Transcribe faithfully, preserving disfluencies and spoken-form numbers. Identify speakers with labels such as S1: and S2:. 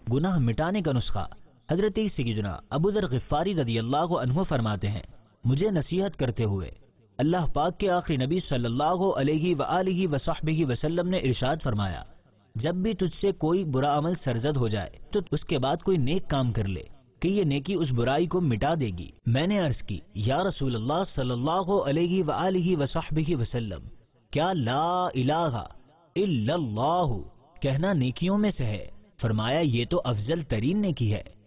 S1: गुनाह मिटाने का नुस्खा। हजरत सय्यदना अबू ज़र ग़िफ़ारी रज़ियल्लाहु अन्हु फरमाते हैं, मुझे नसीहत करते हुए अल्लाह पाक के आखिरी नबी सल्लल्लाहु अलैहि व आलिहि व सहबिहि वसल्लम ने इरशाद फरमाया, जब भी तुझसे कोई बुरा अमल सरजद हो जाए तो उसके बाद कोई नेक काम कर ले कि ये नेकी उस बुराई को मिटा देगी। मैंने अर्ज की, या रसूल अल्लाह सल्लल्लाहु अलैहि व आलिहि व सहबिहि वसल्लम, क्या ला इलाहा इल्लल्लाहु कहना नेकियों में से है? फरमाया, ये तो अफजल तरीन नेकी है।